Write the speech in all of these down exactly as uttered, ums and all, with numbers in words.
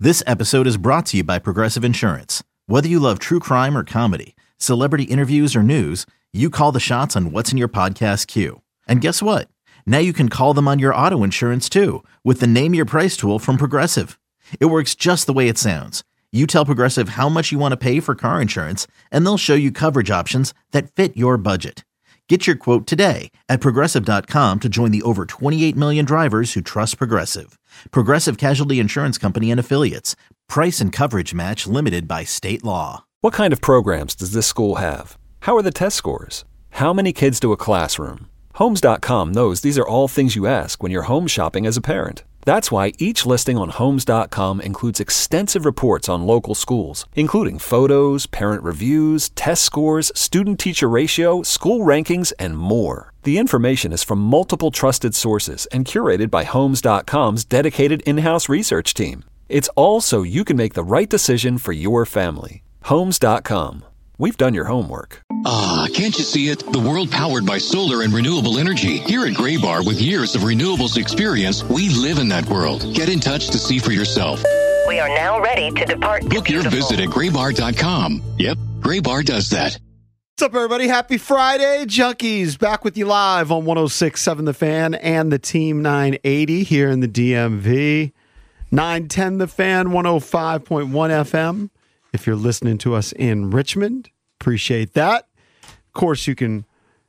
This episode is brought to you by Progressive Insurance. Whether you love true crime or comedy, celebrity interviews or news, you call the shots on what's in your podcast queue. And guess what? Now you can call them on your auto insurance too with the Name Your Price tool from Progressive. It works just the way it sounds. You tell Progressive how much you want to pay for car insurance, and they'll show you coverage options that fit your budget. Get your quote today at Progressive dot com to join the over twenty-eight million drivers who trust Progressive. Progressive Casualty Insurance Company and Affiliates. Price and coverage match limited by state law. What kind of programs does this school have? How are the test scores? How many kids to a classroom? Homes dot com knows these are all things you ask when you're home shopping as a parent. That's why each listing on Homes dot com includes extensive reports on local schools, including photos, parent reviews, test scores, student-teacher ratio, school rankings, and more. The information is from multiple trusted sources and curated by Homes dot com's dedicated in-house research team. It's all so you can make the right decision for your family. Homes dot com. We've done your homework. Ah, can't you see it? The world powered by solar and renewable energy. Here at Gray Bar, with years of renewables experience, we live in that world. Get in touch to see for yourself. We are now ready to depart. Book your visit at gray bar dot com. Yep, Gray Bar does that. What's up, everybody? Happy Friday. Junkies back with you live on one oh six point seven The Fan and the Team nine eighty here in the D M V. nine ten The Fan, one oh five point one F M. If you're listening to us in Richmond, appreciate that. Of course, you can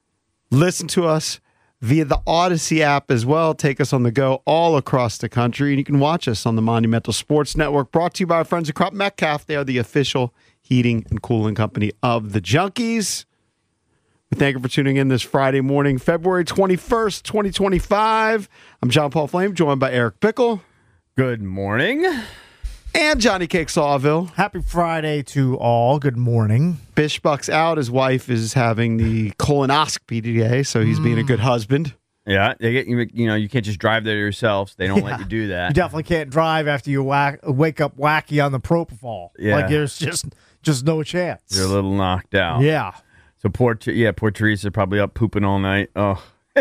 listen to us via the Odyssey app as well. Take us on the go all across the country. And you can watch us on the Monumental Sports Network, brought to you by our friends at Crop Metcalf. They are the official heating and cooling company of the Junkies. We thank you for tuning in this Friday morning, February twenty-first, twenty twenty-five. I'm John Paul Flame, joined by Eric Pickle. Good morning. And Johnny Cake Sawville. Happy Friday to all. Good morning. Bishbuck's out. His wife is having the colonoscopy today, so he's mm. being a good husband. Yeah, they get you. You know, you can't just drive there yourself. They don't yeah. let you do that. You definitely can't drive after you whack, wake up wacky on the propofol. Yeah, like there's just just no chance. You're a little knocked out. Yeah. So poor, yeah, poor Teresa probably up pooping all night. Oh.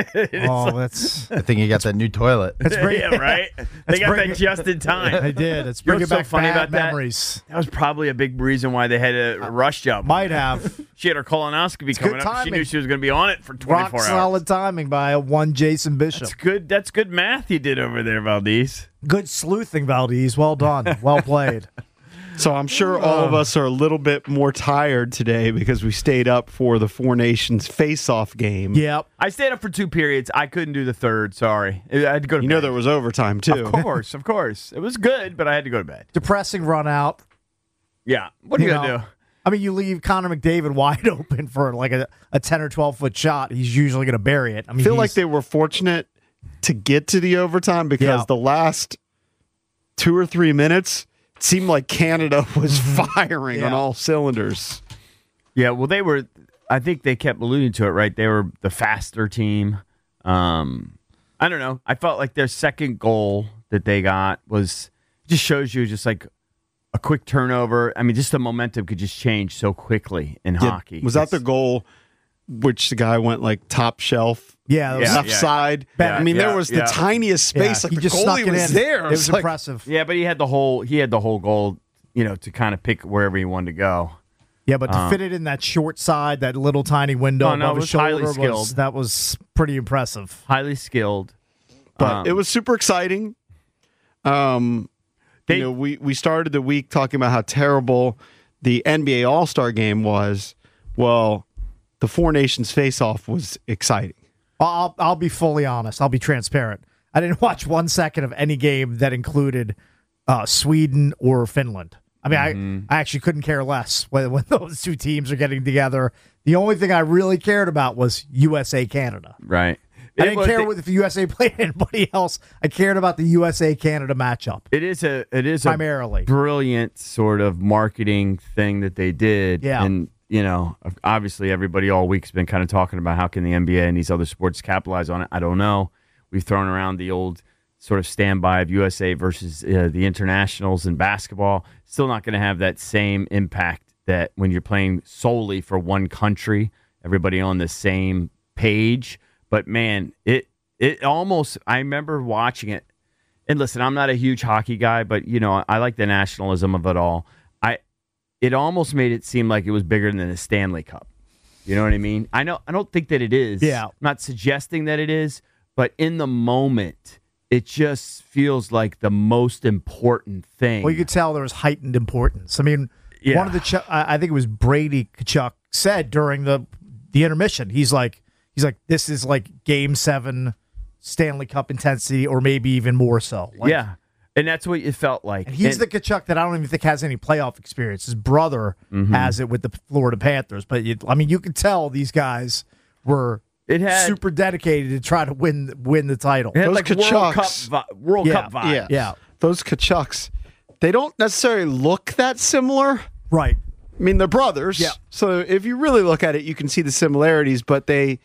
oh, that's. I think you got that new toilet. That's bring, yeah, right. They got bring, that just in time. They did. It's bringing back so funny bad about memories. That? that was probably a big reason why they had a rush job. Might have. She had her colonoscopy it's coming up. She knew she was going to be on it for twenty-four Rock hours. Solid timing by one Jason Bishop. That's good. That's good math you did over there, Valdez. Good sleuthing, Valdez. Well done. Well played. So I'm sure all of us are a little bit more tired today because we stayed up for the Four Nations face-off game. Yep. I stayed up for two periods. I couldn't do the third. Sorry. I had to go to you bed. You know there was overtime, too. Of course. Of course. It was good, but I had to go to bed. Depressing run out. Yeah. What are you, you going to do? I mean, you leave Connor McDavid wide open for like a, a ten or twelve-foot shot. He's usually going to bury it. I mean, I feel like they were fortunate to get to the overtime because yeah. the last two or three minutes – seemed like Canada was firing yeah. on all cylinders. Yeah, well, they were, I think they kept alluding to it, right? They were the faster team. Um, I don't know. I felt like their second goal that they got was, just shows you just like a quick turnover. I mean, just the momentum could just change so quickly in yeah, hockey. Was that the goal, which the guy went like top shelf? Yeah, yeah left yeah. side. Yeah, I mean, yeah, there was the yeah. tiniest space. Yeah, like he the just goalie was in. there. It was like, impressive. Yeah, but he had the whole he had the whole goal, you know, to kind of pick wherever he wanted to go. Yeah, but to um, fit it in that short side, that little tiny window oh, no, above it was his shoulder, highly skilled. Was, that was pretty impressive. Highly skilled, but um, it was super exciting. Um, they, you know, we we started the week talking about how terrible the N B A All-Star Game was. Well, the Four Nations face-off was exciting. I'll I'll be fully honest. I'll be transparent. I didn't watch one second of any game that included uh, Sweden or Finland. I mean, mm-hmm. I, I actually couldn't care less when, when those two teams are getting together. The only thing I really cared about was U S A Canada. Right. I didn't care if the U S A played anybody else. I cared about the U S A Canada matchup. It is a it is primarily a brilliant sort of marketing thing that they did. Yeah. And you know, obviously everybody all week's been kind of talking about how can the N B A and these other sports capitalize on it. I don't know. We've thrown around the old sort of standby of U S A versus uh, the internationals in basketball. Still not going to have that same impact that when you're playing solely for one country, everybody on the same page. But man, it it almost, I remember watching it and listen, I'm not a huge hockey guy, but you know, I like the nationalism of it all. I, it almost made it seem like it was bigger than the Stanley Cup. You know what I mean? I know. I don't think that it is. Yeah. I'm not suggesting that it is, but in the moment, it just feels like the most important thing. Well, you could tell there was heightened importance. I mean, Yeah. one of the Ch- I I think it was Brady Kachuk said during the the intermission. He's like, he's like, this is like Game Seven Stanley Cup intensity, or maybe even more so. Like, yeah, and that's what it felt like. and he's And- the Kachuk that I don't even think has any playoff experience. His brother Mm-hmm. has it with the Florida Panthers, but you, I mean, you could tell these guys were It had- super dedicated to try to win win the title. it had Those like World Cup, Kachucks. vi- World Yeah. Cup vibes. Yeah. Yeah. Those Kachucks, they don't necessarily look that similar. Right. I mean, they're brothers. Yeah. So if you really look at it, you can see the similarities, but they,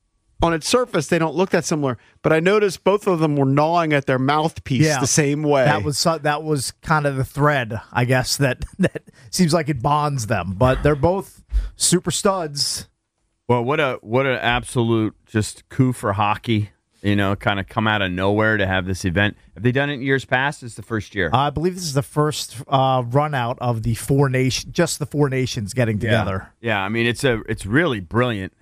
on its surface, they don't look that similar. But I noticed both of them were gnawing at their mouthpiece Yeah. the same way. That was so- that was kind of the thread, I guess, that that seems like it bonds them. But they're both super studs. Well, what a what an absolute just coup for hockey. You know, kind of come out of nowhere to have this event. Have they done it in years past? It's the first year. I believe this is the first uh, run out of the four nation, just the four nations getting together. Yeah, I mean it's a it's really brilliant.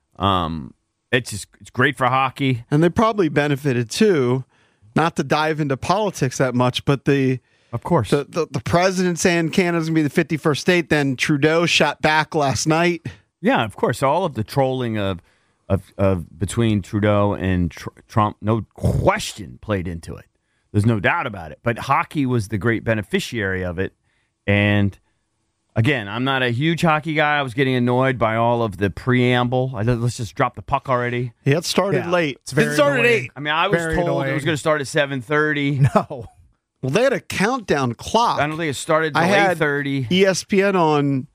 Um, it's just it's great for hockey. and they probably benefited too, not to dive into politics that much, but the Of course. the, the, the president saying Canada's going to be the fifty-first state, then Trudeau shot back last night. Yeah, of course. All of the trolling of of, of between Trudeau and tr- Trump, no question, played into it. There's no doubt about it. But hockey was the great beneficiary of it. And again, I'm not a huge hockey guy. I was getting annoyed by all of the preamble. I thought, let's just drop the puck already. Yeah, it started Yeah, late. it's very it started at annoying. eight. I mean, I was Very told it annoying. was going to start at seven thirty. No. Well, they had a countdown clock. I don't think it started I until had eight thirty. E S P N on.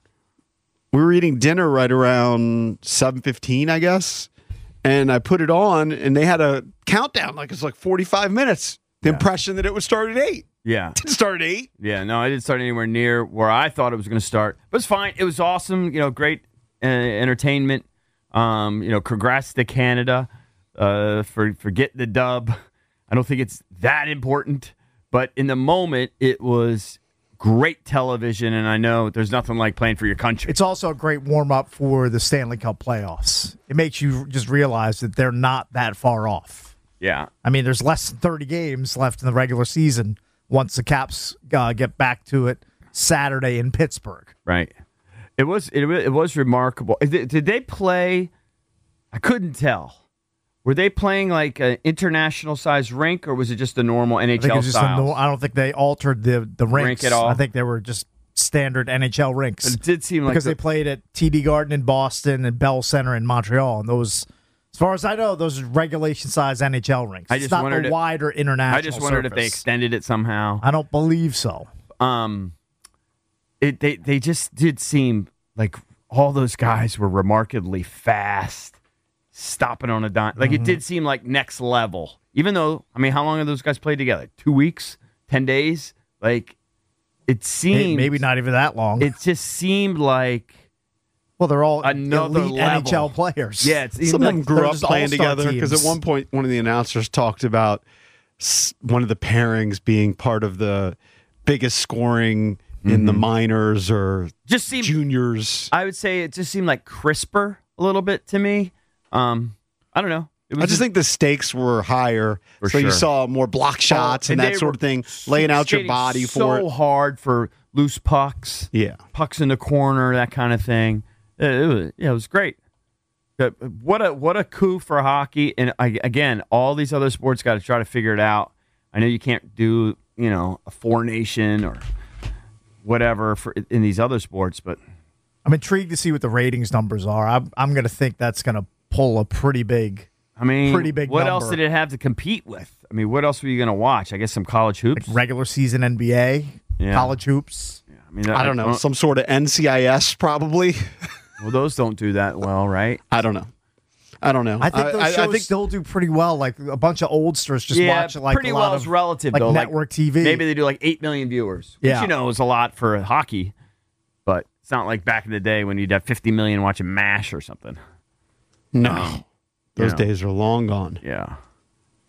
We were eating dinner right around seven fifteen, I guess, and I put it on, and they had a countdown like it's like forty-five minutes. The impression that it would start at eight. Yeah. It didn't start at eight. Yeah, no, I didn't start anywhere near where I thought it was going to start. But it's fine. It was awesome. You know, great uh, entertainment. Um, you know, congrats to Canada uh, for, for getting the dub. I don't think it's that important. But in the moment, it was great television. And I know there's nothing like playing for your country. It's also a great warm up for the Stanley Cup playoffs. It makes you just realize that they're not that far off. Yeah. I mean, there's less than thirty games left in the regular season once the Caps uh, get back to it Saturday in Pittsburgh. Right. It was it, wa- it was remarkable. Did, did they play? I couldn't tell. Were they playing like an international size rink, or was it just a normal I N H think L it's just a style? no, I don't think they altered the the rinks Rink at all? I think they were just standard N H L rinks But it did seem like because the- they played at T D Garden in Boston and Bell Center in Montreal, and those, as far as I know, those are regulation size N H L rinks. I It's just not wondered the if- wider international. I just wondered if they surface. extended it somehow. I don't believe so. Um, it they they just did seem like all those guys were remarkably fast, stopping on a dime. Like Mm-hmm. it did seem like next level. Even though, I mean, how long have those guys played together? Two weeks, ten days. Like it May- seemed Maybe not even that long. It just seemed like well, they're all another elite level. N H L players. yeah. It seemed Some of like them grew they're up just playing all-star together because at teams. one point, one of the announcers talked about s- one of the pairings being part of the biggest scoring in the minors or just seemed. juniors. I would say it just seemed like crisper a little bit to me. Um, I don't know. It was I just think the stakes were higher, For so you sure. saw more block shots and, they that sort were of thing, laying out your skating body so for it. hard for loose pucks. Yeah. pucks in the corner, that kind of thing. It, it was, yeah, it was great. But what a what a coup for hockey! And I, again, all these other sports got to try to figure it out. I know you can't do you know a four nation or whatever for in these other sports, but I'm intrigued to see what the ratings numbers are. I'm, I'm going to think that's going to pull a pretty big. I mean, Pretty big what number. else did it have to compete with? I mean, what else were you going to watch? I guess some college hoops. Regular season N B A, Yeah. college hoops. Yeah, I mean, I don't know, some sort of N C I S probably. Well, those don't do that well, right? I don't know. I don't know. I think those I, shows I think still do pretty well. Like a bunch of oldsters just yeah, watch it like pretty a well lot is of relative like though. network T V. Maybe they do like eight million viewers, which Yeah. you know is a lot for hockey, but it's not like back in the day when you'd have fifty million watching MASH or something. no. Those You know. days are long gone. Yeah, yeah.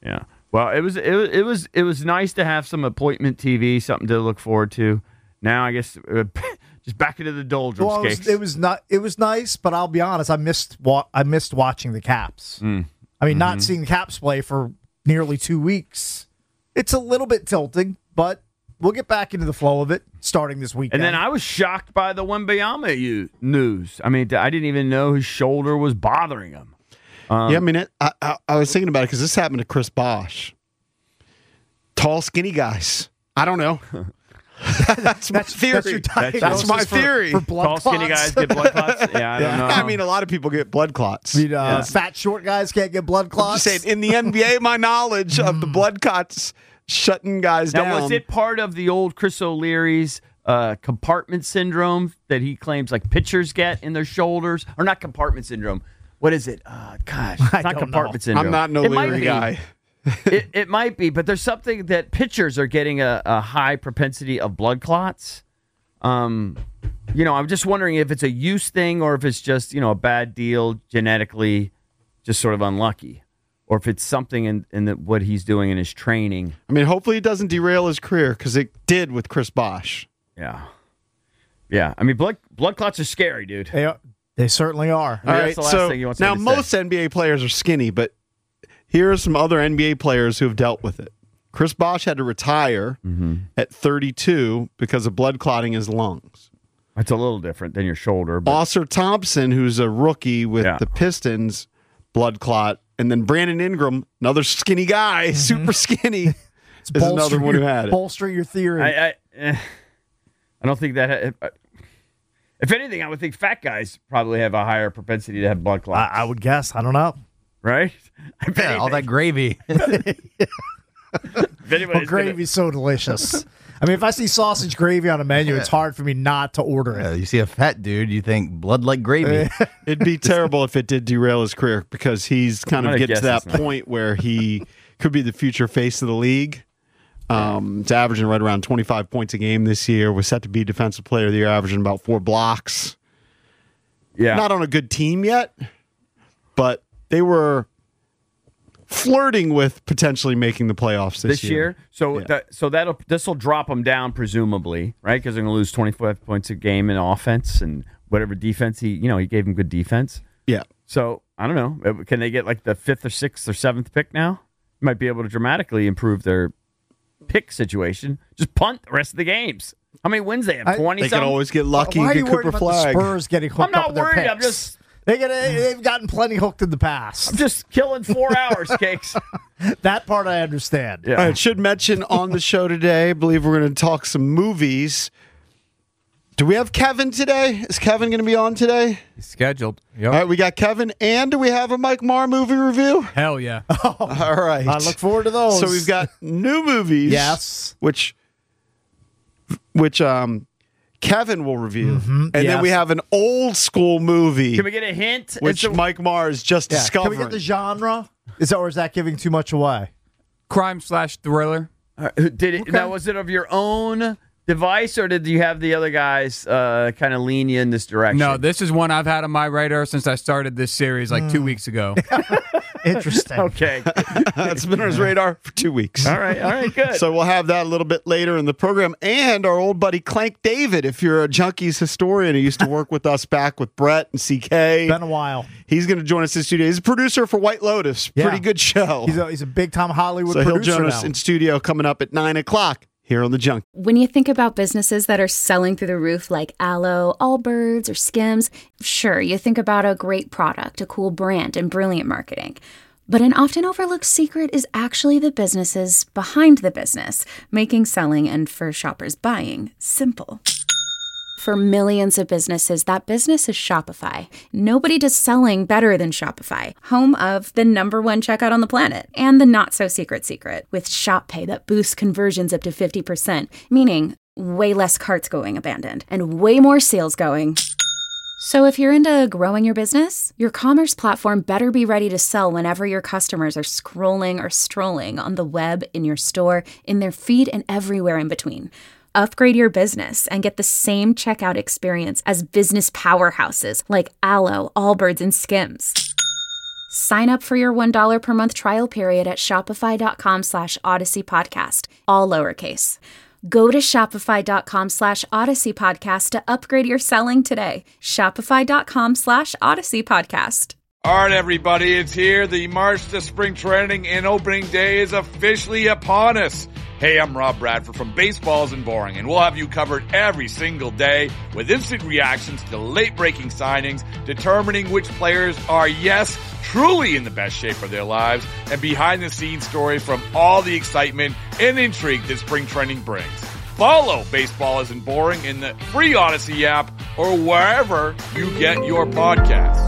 Well, it was it was it was it was nice to have some appointment T V, something to look forward to. Now I guess uh, just back into the doldrums. Well, it was, it was not. It was nice, but I'll be honest. I missed. Wa- I missed watching the Caps. Mm. I mean, Mm-hmm. not seeing the Caps play for nearly two weeks. It's a little bit tilting, but we'll get back into the flow of it starting this weekend. And then I was shocked by the Wembanyama you- news. I mean, I didn't even know his shoulder was bothering him. Um, yeah, I mean, it, I, I, I was thinking about it because this happened to Chris Bosh. Tall, skinny guys. I don't know. That's my That's- theory. that's your diagnosis That's my for- theory. for blood Tall, skinny clots. guys get blood clots. Yeah, I don't know. I mean, a lot of people get blood clots. I mean, uh, Yeah. fat, short guys can't get blood I'm clots. just saying, in the N B A, my knowledge of the blood clots shutting guys Now, down. was it part of the old Chris O'Leary's uh, compartment syndrome that he claims like pitchers get in their shoulders? Or not compartment syndrome. What is it? Uh, gosh, it's I not don't compartment know. syndrome. I'm not an It might O'Leary be. guy. it, it might be, but there's something that pitchers are getting a, a high propensity of blood clots. Um, you know, I'm just wondering if it's a use thing or if it's just, you know, a bad deal genetically, just sort of unlucky, or if it's something in, in the, what he's doing in his training. I mean, hopefully it doesn't derail his career because it did with Chris Bosh. Yeah. Yeah. I mean, blood, blood clots are scary, dude. They, are, they certainly are. Maybe All that's right, the last so thing you want now somebody to most say. N B A players are skinny, but here are some other N B A players who have dealt with it. Chris Bosh had to retire Mm-hmm. at thirty-two because of blood clotting his lungs. It's a little different than your shoulder. But Oscar Thompson, who's a rookie with Yeah. the Pistons, blood clot. And then Brandon Ingram, another skinny guy, super skinny, is another Bolster one who your- had it. Bolster your theory. I, I, eh, I don't think that. Uh, if anything, I would think fat guys probably have a higher propensity to have blood I, clots. I would guess. I don't know. right? If Yeah, all that anything- gravy. if anybody's Well, gonna- gravy's so delicious. I mean, if I see sausage gravy on a menu, it's hard for me not to order Yeah, it. you see a fat dude, you think blood like gravy. It'd be terrible if it did derail his career because he's kind I'm of gonna getting to guess that it's not. point where he could be the future face of the league. Um, he's averaging right around twenty-five points a game this year. Was set to be defensive player of the year, averaging about four blocks. yeah, Not on a good team yet, but they were flirting with potentially making the playoffs this, this year. So Yeah. that so that'll this will drop them down presumably, right? Because they're going to lose twenty-five points a game in offense and whatever defense he, you know, he gave them good defense. Yeah. So I don't know. Can they get like the fifth or sixth or seventh pick now? Might be able to dramatically improve their pick situation. Just punt the rest of the games. How many wins they have? I- Twenty. They could always get lucky Why and are you get worried Cooper about Flag. the Spurs getting hooked I'm not up with their worried. I'm picks? just- They get, they've gotten plenty hooked in the past. I'm just killing four hours, Cakes. That part I understand. Yeah. All right, should mention on the show today, I believe we're going to talk some movies. Do we have Kevin today? Is Kevin going to be on today? He's scheduled. Yep. All right, we got Kevin, and do we have a Mike Marr movie review? Hell yeah. All right. I look forward to those. So we've got new movies. Yes. Which, which um, Kevin will review. And then yes. we have an old school movie, Can we get a hint? which It's a- Mike Marr is just Yeah. discovering. Can we get the genre? Is that, or is that giving too much away? Crime slash thriller. Uh, did it? Now, was it of your own device, or did you have the other guys uh, kind of lean you in this direction? No, this is one I've had on my radar since I started this series like two weeks ago. Interesting. Okay. It's been on his radar for two weeks. all right. All right. Good. So we'll have that a little bit later in the program. And our old buddy Clank David, if you're a Junkies historian who used to work with us back with Brett and C K, Been a while. he's going to join us in studio. He's a producer for White Lotus. Yeah. Pretty good show. He's a, he's a big time Hollywood So he'll producer join us now. in studio coming up at nine o'clock here on the Junk. When you think about businesses that are selling through the roof like Aloe, Allbirds, or Skims, sure, you think about a great product, a cool brand, and brilliant marketing. But an often overlooked secret is actually the businesses behind the business, making selling and for shoppers buying simple. For millions of businesses, that business is Shopify. Nobody does selling better than Shopify, home of the number one checkout on the planet and the not-so-secret secret with Shop Pay that boosts conversions up to fifty percent, meaning way less carts going abandoned and way more sales going. So if you're into growing your business, your commerce platform better be ready to sell whenever your customers are scrolling or strolling on the web, in your store, in their feed, and everywhere in between. Upgrade your business and get the same checkout experience as business powerhouses like Aloe, Allbirds, and Skims. Sign up for your one dollar per month trial period at shopify.com slash Odyssey Podcast, all lowercase. Go to shopify.com slash Odyssey Podcast to upgrade your selling today. Shopify.com slash Odyssey Podcast. All right, everybody, it's here. The March to Spring Training and Opening Day is officially upon us. Hey, I'm Rob Bradford from Baseball Isn't Boring, and we'll have you covered every single day with instant reactions to late-breaking signings, determining which players are, yes, truly in the best shape of their lives, and behind-the-scenes story from all the excitement and intrigue that spring training brings. Follow Baseball Isn't Boring in the free Odyssey app or wherever you get your podcasts.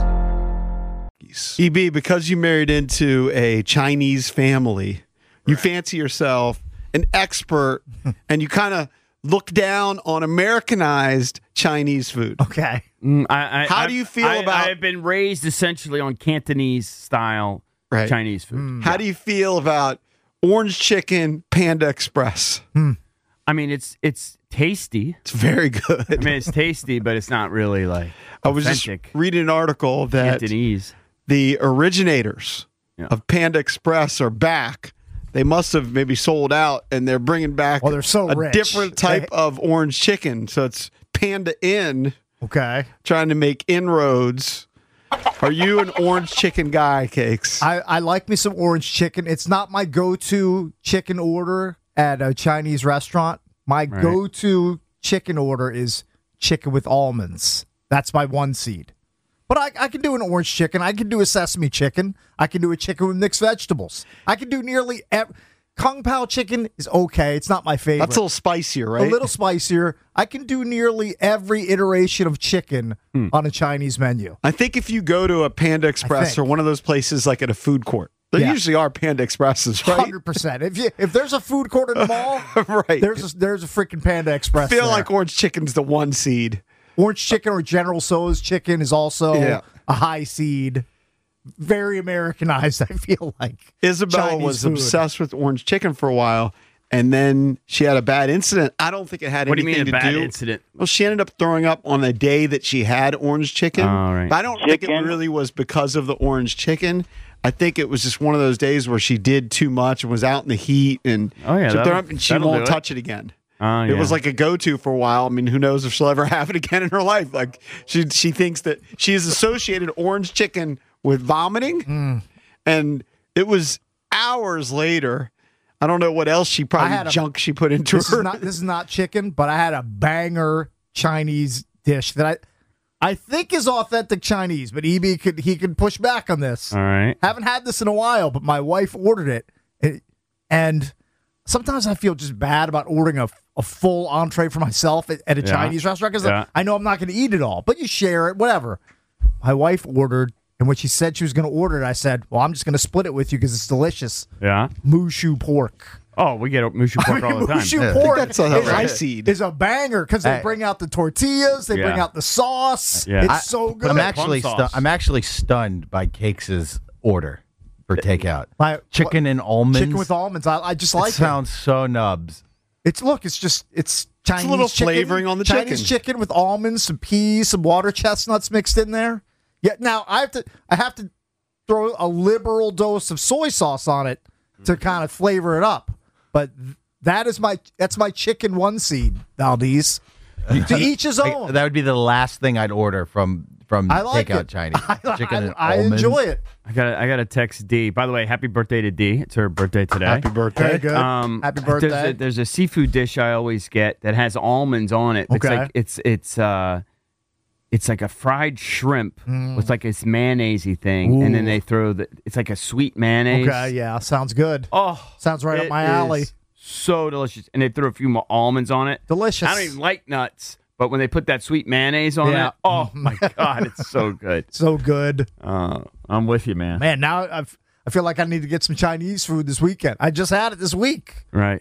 E B, because you married into a Chinese family, you fancy yourself an expert, and you kind of look down on Americanized Chinese food. Okay. Mm, I, I, How I, do you feel I, about... I've been raised essentially on Cantonese-style Right. Chinese food. Mm. How yeah. do you feel about orange chicken Panda Express? Mm. I mean, it's it's tasty. It's very good. I mean, it's tasty, but it's not really like I was just authentic reading an article that Cantonese. the originators Yeah. of Panda Express are back. They must have maybe sold out, and they're bringing back Well, they're so a rich. different type They- of orange chicken. So it's Panda Inn Okay. trying to make inroads. Are you an orange chicken guy, Cakes? I, I like me some orange chicken. It's not my go-to chicken order at a Chinese restaurant. My Right. go-to chicken order is chicken with almonds. That's my one seed. But I, I can do an orange chicken. I can do a sesame chicken. I can do a chicken with mixed vegetables. I can do nearly every... Kung Pao chicken is okay. It's not my favorite. That's a little spicier, right? A little spicier. I can do nearly every iteration of chicken Hmm. on a Chinese menu. I think if you go to a Panda Express think. or one of those places like at a food court, there Yeah. usually are Panda Expresses, right? one hundred percent. If you if there's a food court in the mall, right. there's a, there's a freaking Panda Express. I feel there. like orange chicken's the one seed. Orange chicken or General Tso's chicken is also Yeah. a high seed. Very Americanized, I feel like. Isabella Chinese was food. obsessed with orange chicken for a while, and then she had a bad incident. I don't think it had What do you anything mean a to bad do. incident? Well, she ended up throwing up on the day that she had orange chicken. Oh, right. But I don't think it Chicken? really was because of the orange chicken. I think it was just one of those days where she did too much and was out in the heat, and Oh, yeah, she threw that'll- up and she that'll won't do it. touch it again. Oh, It yeah. was like a go-to for a while. I mean, who knows if she'll ever have it again in her life? Like she, she thinks that she has associated orange chicken with vomiting, Hmm. and it was hours later. I don't know what else she probably I had a- junk she put into This her. is not this is not chicken, but I had a banger Chinese dish that I I think is authentic Chinese, but E B could he could push back on this. All right. Haven't had this in a while, but my wife ordered it, It- and sometimes I feel just bad about ordering a, a full entree for myself at, at a Yeah. Chinese restaurant because Yeah. I know I'm not going to eat it all, but you share it, whatever. My wife ordered, and when she said she was going to order it, I said, well, I'm just going to split it with you because it's delicious. Yeah. Mushu pork. Oh, we get mushu pork all the time. Mushu I think pork that's a is, high seed. is a banger because they Hey. bring out the tortillas, they bring Yeah. out the sauce. Yeah. It's I- so good. I'm Plum actually stu- sauce. I'm actually stunned by Cakes' order for takeout. My- Chicken and almonds. Chicken with almonds. I, I just It like it. sounds so nubs. It's look, it's just it's Chinese little chicken, flavoring on the Chinese chicken. chicken with almonds, some peas, some water chestnuts mixed in there. Yeah, now I have to I have to throw a liberal dose of soy sauce on it to kind of flavor it up. But th- that is my that's my chicken one seed, Valdez. To each his I- own. that would be the last thing I'd order from from I like takeout it. Chinese. I, Chicken and I, I almonds. enjoy it. I got I got to text D. By the way, happy birthday to D. It's her birthday today. Happy birthday. Very good. Um, Happy There's birthday. a, there's a seafood dish I always get that has almonds on it. It's Okay. like it's it's uh it's like a fried shrimp with like this mayonnaise-y thing, and then Mm. Ooh. they throw the it's like a sweet mayonnaise. Okay, yeah, sounds good. Oh, Sounds right up it my alley. is so delicious, and they threw a few more almonds on it. Delicious. I don't even like nuts, but when they put that sweet mayonnaise on Yeah. it, oh my god, it's so good. So good. Uh, I'm with you, man. Man, now I've, I feel like I need to get some Chinese food this weekend. I just had it this week. Right.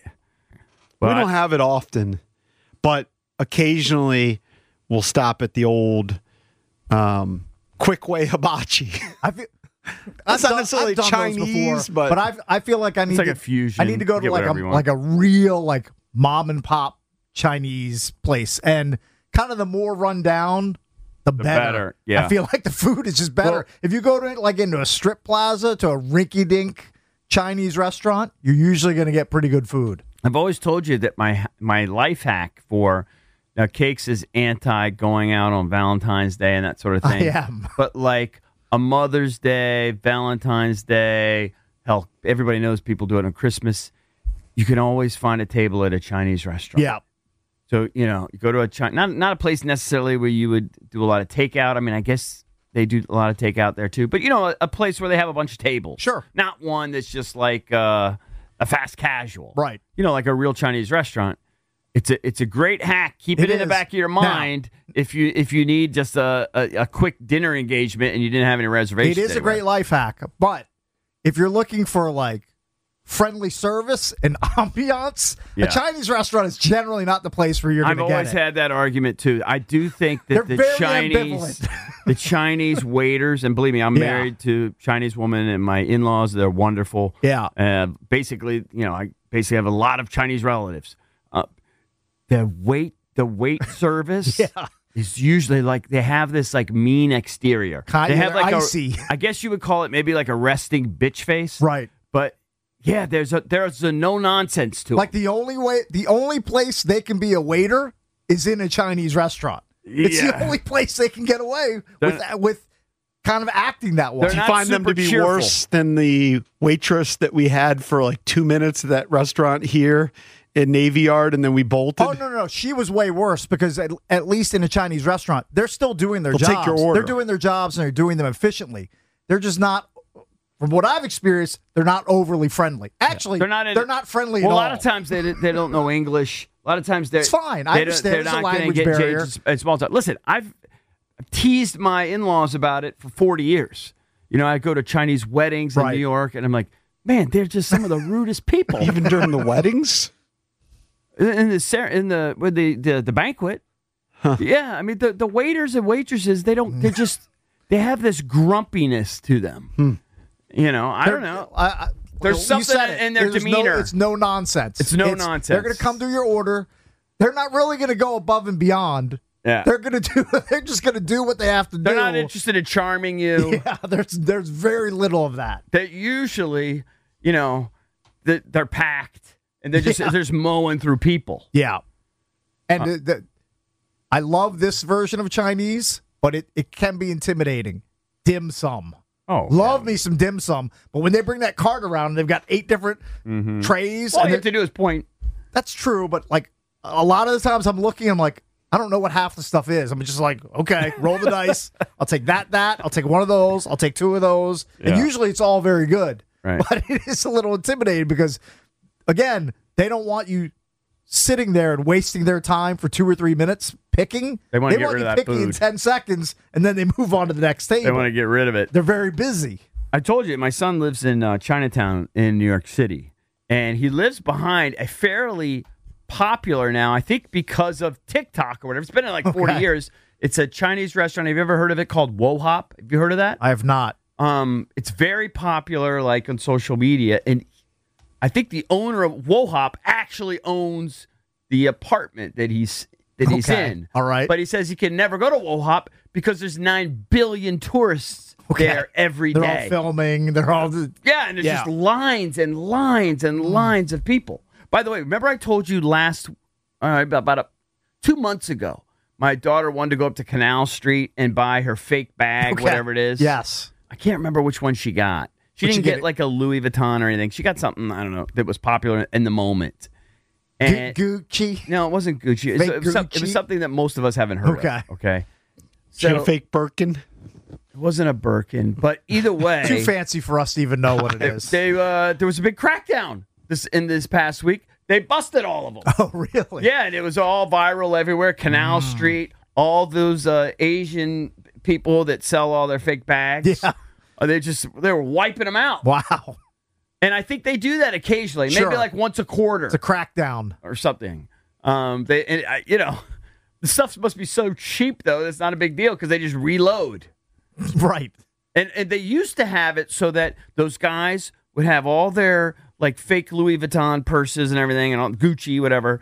we But- don't have it often, but occasionally we'll stop at the old um, Quick Way Hibachi. I feel That's I've not done- necessarily I've done those Chinese, before, but- I I feel like I need like to, a fusion. I need to go to Get like a whatever you want. like a real like mom and pop Chinese place, and kind of the more run down, the, The better. better, yeah. I feel like the food is just better. Well- if you go to like into a strip plaza to a rinky-dink Chinese restaurant, you're usually going to get pretty good food. I've always told you that my my life hack for now Cakes is anti going out on Valentine's Day and that sort of thing. I am. But like a Mother's Day, Valentine's Day, hell, everybody knows people do it on Christmas. You can always find a table at a Chinese restaurant. Yeah. So, you know, you go to a China, not not a place necessarily where you would do a lot of takeout. I mean, I guess they do a lot of takeout there too. But, you know, a, a place where they have a bunch of tables. Sure. Not one that's just like uh, a fast casual. Right. You know, like a real Chinese restaurant. It's a it's a great hack. Keep it, It in the is. back of your mind if you if you need just a, a, a quick dinner engagement and you didn't have any reservations. It is a anywhere. great life hack. But if you're looking for like friendly service and ambiance, Yeah. a Chinese restaurant is generally not the place where you're going I've to get always it. had that argument too. I do think that They're the very Chinese, ambivalent. the Chinese waiters, and believe me, I'm Yeah. married to a Chinese woman, and my in-laws, they're wonderful. Yeah. Uh, basically, you know, I basically have a lot of Chinese relatives. Uh, the wait, the wait service. Yeah. Is usually like they have this like mean exterior. Kind they of have like icy. a, I guess you would call it maybe like a resting bitch face. Right. But yeah, there's a there's a no nonsense to it. Like the only way, the only place they can be a waiter is in a Chinese restaurant. It's the Yeah. only place they can get away They're- with with kind of acting that way. They're Do you not find them to super be cheerful. worse than the waitress that we had for like two minutes at that restaurant here in Navy Yard, and then we bolted? Oh no, no, no! She was way worse because at, at least in a Chinese restaurant, they're still doing their They'll jobs. take your order. They're doing their jobs and they're doing them efficiently. They're just not. From what I've experienced, they're not overly friendly. Actually, They're not in- They're not friendly Well, at a all. lot of times they they don't know English. A lot of times they're It's fine. I they don't- understand. They're There's a not gonna language get barrier. engaged in small talk. Listen, I've teased my in-laws about it for forty years. You know, I go to Chinese weddings in Right. New York, and I'm like, man, they're just some of the rudest people. Even during the weddings? in the cer- in the with the the, the banquet. Yeah, I mean the, the waiters and waitresses, they don't. They're just they have this grumpiness to them. You know, I don't know. I, I, There's well, you something said it. in their There's demeanor. No, it's no nonsense. It's no nonsense. They're going to come to your order. They're not really going to go above and beyond. Yeah. They're going to do. They're just going to do what they have to They're do. not interested in charming you. Yeah, there's there's very little of that. That usually, you know, that they're packed and they're just Yeah. they're just mowing through people. Yeah, and Uh, the, the, I love this version of Chinese, but it, it can be intimidating. Dim sum. Oh, Love me some dim sum, but when they bring that cart around, they've got eight different trays. All and you have they're- to do is point. That's true, but like a lot of the times I'm looking, I'm like, I don't know what half the stuff is. I'm just like, okay, roll the dice. I'll take that, that. I'll take one of those. I'll take two of those. And Yeah. usually it's all very good. Right. But it is a little intimidating because, again, they don't want you sitting there and wasting their time for two or three minutes picking. They wanna get rid you of that picking in food. ten seconds, and then they move on to the next table. They want to get rid of it. They're very busy. I told you, my son lives in uh, Chinatown in New York City, and he lives behind a fairly popular now, I think because of TikTok or whatever. It's been in like forty Okay. years. It's a Chinese restaurant. Have you ever heard of it called Wohop? Have you heard of that? I have not. Um, it's very popular, like on social media, and I think the owner of Wohop actually owns the apartment that he's that he's Okay. in. All right. but he says he can never go to Wohop because there's nine billion tourists Okay. there every day. They're all filming. They're all. Yeah, and there's Yeah. just lines and lines and lines of people. By the way, remember I told you last uh, about a, two months ago, my daughter wanted to go up to Canal Street and buy her fake bag, Okay. whatever it is. Yes. I can't remember which one she got. She What'd didn't you get get? like a Louis Vuitton or anything. She got something, I don't know, that was popular in the moment. And Gu- Gucci. no, it wasn't Gucci. It was, Fake it, was some- it was Gucci? something that most of us haven't heard Okay. of. Okay. She had So a fake Birkin. it wasn't a Birkin, but either way. Too fancy for us to even know what it They, is. they, uh, there was a big crackdown this in this past week. They busted all of them. Oh, really? Yeah, and it was all viral everywhere. Canal Mm. Street, all those uh, Asian people that sell all their fake bags. Yeah. Uh, they just they were wiping them out. Wow. And I think they do that occasionally, Sure. maybe like once a quarter It's a crackdown. or something. Um, they and I, you know, the stuff must be so cheap though. That's not a big deal because they just reload. Right. And and they used to have it so that those guys would have all their like fake Louis Vuitton purses and everything and all, Gucci, whatever.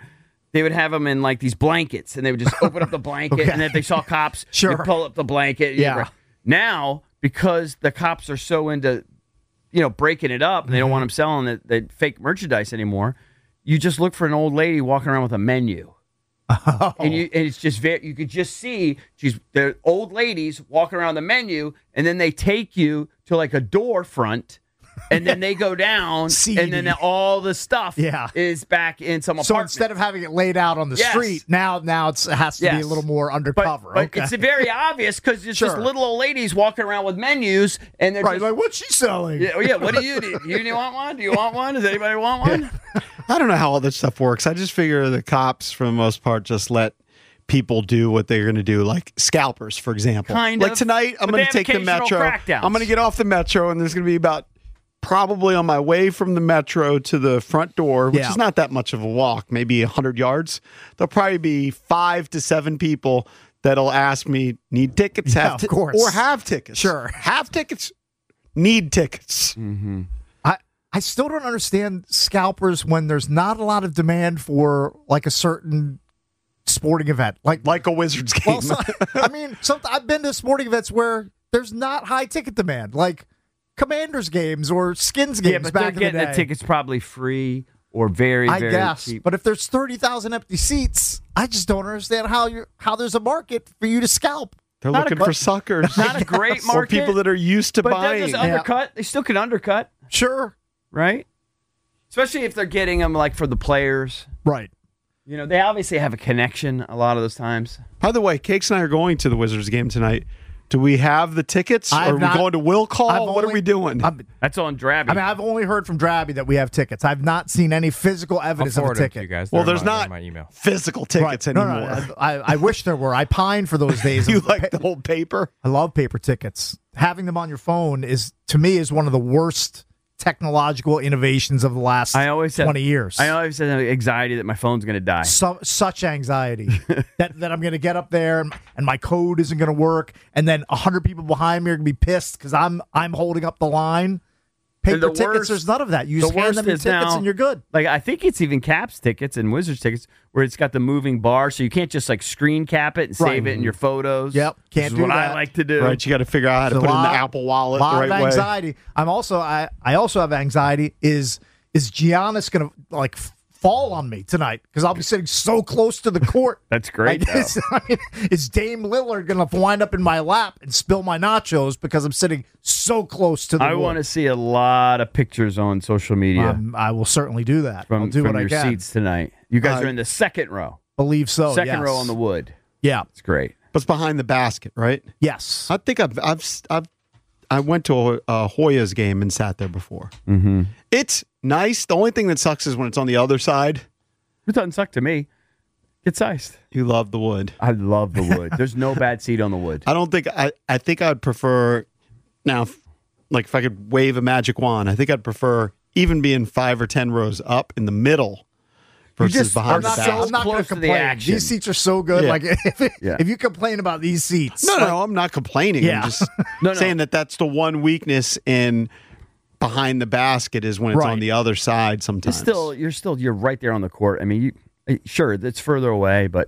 they would have them in like these blankets, and they would just open up the blanket, Okay. and if they saw cops, Sure. they'd pull up the blanket. Yeah. Now, because the cops are so into, you know, breaking it up, and they don't want them selling the, the fake merchandise anymore, you just look for an old lady walking around with a menu. Oh. And you and it's just very you could just see she's the old ladies walking around the menu, and then they take you to like a door front, and then they go down, and then all the stuff Yeah. is back in some So apartment. instead of having it laid out on the Yes. street, now now it's, it has to be Yes. a little more But, undercover. but okay. it's very obvious because it's just Sure. little old ladies walking around with menus, and they're Right, just, like, what's she selling? Yeah, oh, yeah. What do you do? You want one? Do you want one? Does anybody want one? I don't know how all this stuff works. I just figure the cops, for the most part, just let people do what they're going to do, like scalpers, for example. Kind like of. tonight, I'm But going they to have take the occasional metro. crackdowns. I'm going to get off the metro, and there's going to be about probably on my way from the metro to the front door, which Yeah. is not that much of a walk, maybe one hundred yards. There'll probably be five to seven people that'll ask me, need tickets, Yeah, have of ti- course. or have tickets. Sure. Have tickets, need tickets. Mm-hmm. I, I still don't understand scalpers when there's not a lot of demand for like a certain sporting event. Like, Like a Wizards game. well, so, I mean, some, I've been to sporting events where there's not high ticket demand, like Commanders games or Skins games Yeah, but back they're in the getting day. the tickets probably free or very, I very guess, cheap. but if there's thirty thousand empty seats, I just don't understand how you how there's a market for you to scalp. They're Not a- looking for suckers. Not a great Or market. people that are used to but they'll buying. just undercut. They still can undercut, Sure. right? Especially if they're getting them like for the players. Right. You know, they obviously have a connection a lot of those times. By the way, Cakes and I are going to the Wizards game tonight. Do we have the tickets? I have Are we not- going to Will Call? I've What are only- we doing? I'm- That's on Drabby. I mean, I've only heard from Drabby that we have tickets. I've not seen any physical evidence of a forward them to ticket. you guys. well, They're there's in my- not in my email. physical tickets Right. No, anymore. no, no, I, I wish there were. I pine for those days. You of like pa- the whole paper? I love paper tickets. Having them on your phone is, to me, is one of the worst technological innovations of the last I always had, twenty years. I always had anxiety that my phone's going to die. So, such anxiety that, that I'm going to get up there and, and my code isn't going to work, and then a hundred people behind me are going to be pissed because I'm I'm holding up the line. And Paper the tickets, worst- there's none of that. You the just hand worst them your is tickets now- and you're good. Like I think it's even Caps tickets and Wizards tickets where it's got the moving bar, so you can't just like screen cap it and save Right. it in your photos. Yep, Which can't is do what that. I like to do. Right, you got to figure out how to There's put a it in the lot- Apple Wallet lot the of right way. anxiety. I'm also I I also have anxiety. Is is Giannis gonna like f- fall on me tonight? Because I'll be sitting so close to the court. That's great. Like, though. is, I mean, is Dame Lillard gonna wind up in my lap and spill my nachos because I'm sitting so close to the? I want to see a lot of pictures on social media Um, I will certainly do that. I'll from, do from what I your can. seats tonight. You guys Uh, are in the second row. Believe so. second yes. row on the wood. Yeah. It's great. But it's behind the basket, right? Yes. I think I've I've I've I went to a, a Hoya's game and sat there before. Mm-hmm. It's nice. The only thing that sucks is when it's on the other side. It doesn't suck to me. It's iced. You love the wood. I love the wood. There's no bad seat on the wood. I don't think I. I think I'd prefer now. if- Like if I could wave a magic wand, I think I'd prefer even being five or ten rows up in the middle versus just behind are the not basket. so I'm not going close to to the complain. action. These seats are so good. Yeah. Like if, Yeah. if you complain about these seats, No, like, no, I'm not complaining. Yeah. I'm just No, no. saying that that's the one weakness in behind the basket is when it's Right. on the other side It's sometimes. still, you're still, you're right there on the court. I mean, you eh, sure it's further away, but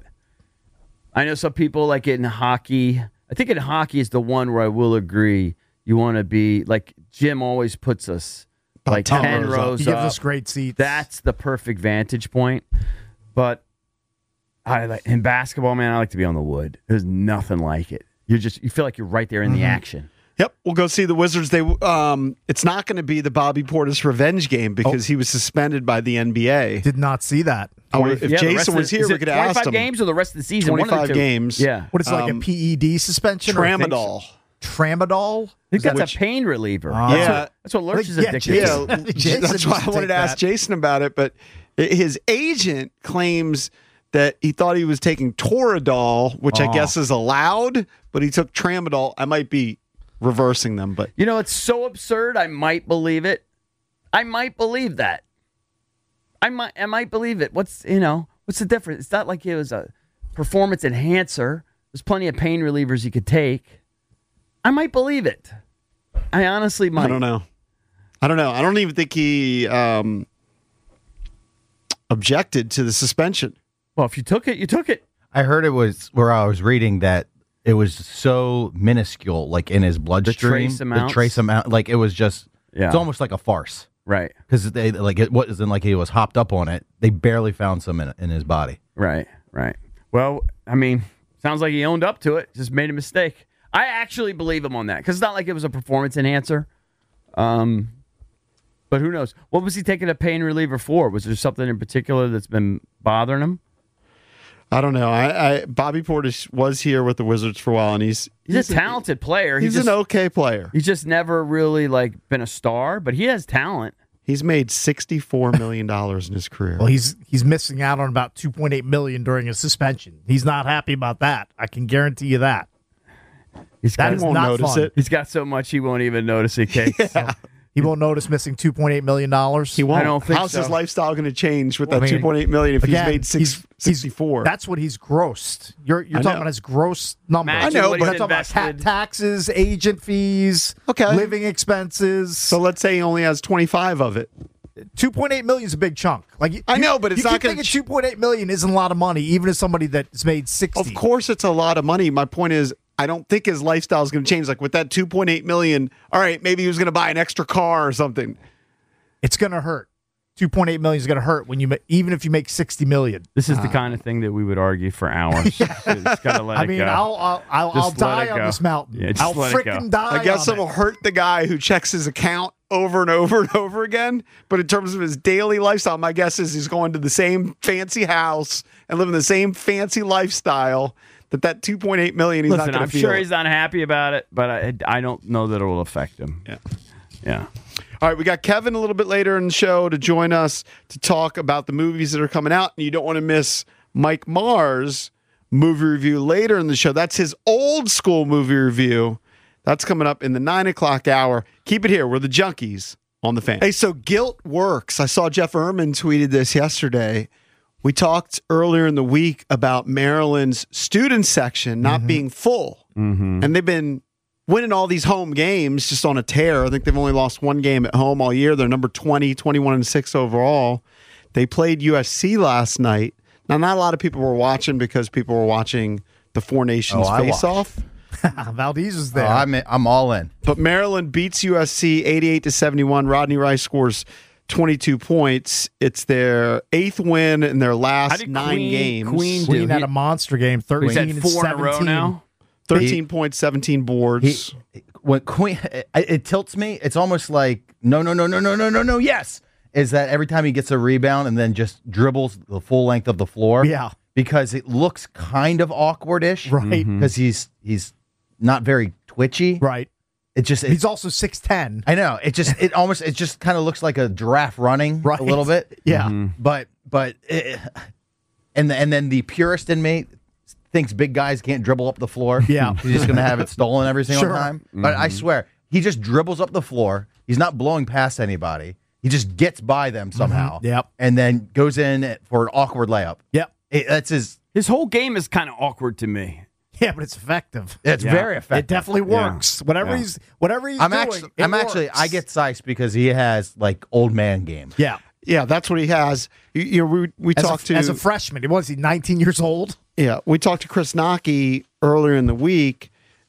I know some people like it in hockey. I think in hockey is the one where I will agree. You want to be like Jim always puts us About like ten ten rows up. rows he gives up. us great seats. That's the perfect vantage point. But I like in basketball, man. I like to be on the wood. There's nothing like it. You just you feel like you're right there in the action. Yep, we'll go see the Wizards. They um, it's not going to be the Bobby Portis revenge game because he was suspended by the N B A. Did not see that. Oh, if Yeah, the rest Jason of was the- here, is we it could have asked twenty-five him. games or the rest of the season. One of the twenty-five two. games. Yeah, What is it, like Um, a P E D suspension? or- Tramadol. Tramadol. I think that's Which- a pain reliever. Uh, that's Yeah. what, that's what Lurch is Yeah, addicted Jason- to. Yeah, Jason that's why used I to wanted take to ask that. Jason about it. But his agent claims that he thought he was taking Toradol, which I Oh. guess is allowed, but he took Tramadol. I might be reversing them, but You know, it's so absurd. I might believe it. I might believe that. I might. I might believe it. What's you know? What's the difference? It's not like it was a performance enhancer. There's plenty of pain relievers you could take. I might believe it. I honestly might. I don't know. I don't know. I don't even think he um, objected to the suspension. Well, if you took it, you took it. I heard it was where I was reading that it was so minuscule, like in his bloodstream. trace amounts? The trace amount, like it was just. Yeah. It's almost like a farce. Right. Because they like it wasn't like he was hopped up on it. They barely found some in, in his body. Right. Right. Well, I mean, sounds like he owned up to it. Just made a mistake. I actually believe him on that because it's not like it was a performance enhancer. Um, but who knows? What was he taking a pain reliever for? Was there something in particular that's been bothering him? I don't know. I, I Bobby Portis was here with the Wizards for a while, and he's He's, he's a talented a, player. He's just, an okay player. He's just never really like been a star, but he has talent. He's made sixty-four million dollars in his career. Well, he's he's missing out on about two point eight million dollars during his suspension. He's not happy about that. I can guarantee you that. He's that got, is won't not notice fun. it. He's got so much he won't even notice it, Case. yeah. He won't notice missing two point eight million dollars. He won't. I don't think How's so. his lifestyle going to change with Well, that I mean, two point eight million dollars if again, he's made six, he's- sixty-four? That's what he's grossed. You're you're I talking know. about his gross number. Imagine I know, what but- he's You're talking about invested. cat taxes, agent fees, Okay. living expenses. So let's say he only has twenty-five of it. two point eight million is a big chunk. Like you, I know, but it's you not keep gonna thinking ch- two point eight million isn't a lot of money, even as somebody that's made sixty. Of course, it's a lot of money. My point is, I don't think his lifestyle is going to change. Like with that two point eight million dollars, all right, maybe he was going to buy an extra car or something. It's going to hurt. two point eight million is going to hurt when you ma- even if you make sixty million. This is the kind of thing that we would argue for hours. Just gotta let I it mean, go. I'll I'll, I'll, Just I'll let die it on go. this mountain. Yeah, just I'll let it go. freaking die. I guess on it'll it. hurt the guy who checks his account over and over and over again. But in terms of his daily lifestyle, my guess is he's going to the same fancy house and living the same fancy lifestyle. That that two point eight million, he's Listen, not going I'm to feel. sure it. he's not happy about it, but I, I don't know that it will affect him. Yeah. Yeah. All right, we got Kevin a little bit later in the show to join us to talk about the movies that are coming out. And you don't want to miss Mike Mars' movie review later in the show. That's his old school movie review. That's coming up in the nine o'clock hour. Keep it here. We're the Junkies on the Fan. Hey, so guilt works. I saw Jeff Erman tweeted this yesterday. We talked earlier in the week about Maryland's student section not mm-hmm. being full. Mm-hmm. And they've been winning all these home games just on a tear. I think they've only lost one game at home all year. They're number twenty, twenty-one and six overall. They played U S C last night. Now, not a lot of people were watching because people were watching the Four Nations Oh, I face-off. Valdez was there. Oh, I'm in, I'm all in. But Maryland beats U S C eighty-eight to seventy-one. Rodney Rice scores twenty-two points. It's their eighth win in their last nine Queen, games. Queen, Queen do? had a monster game, thirteen He's had and four in a row seventeen. now. thirteen points, seventeen boards. He, when Queen, it, it tilts me. It's almost like no, no, no, no, no, no, no, no. Yes, is that every time he gets a rebound and then just dribbles the full length of the floor? Yeah, because it looks kind of awkwardish, right? Because he's he's not very twitchy, right? It just it, he's also six ten. I know. It just it almost it just kind of looks like a giraffe running right. a little bit. Yeah, mm-hmm. but but it, and the, and then the purist in me thinks big guys can't dribble up the floor. Yeah. He's just going to have it stolen every single Sure. time. Mm-hmm. But I swear, he just dribbles up the floor. He's not blowing past anybody. He just gets by them somehow. Mm-hmm. Yep. And then goes in for an awkward layup. Yep. It, that's his. His whole game is kind of awkward to me. Yeah, but it's effective. It's Yeah. very effective. It definitely works. Yeah. Whatever Yeah. he's whatever he's I'm doing. actually, it I'm actually, works. I get sized because he has like old man game. Yeah. Yeah, that's what he has. You, you know, we we As talked a, to as a freshman. Was he nineteen years old? Yeah, we talked to Chris Nockey earlier in the week,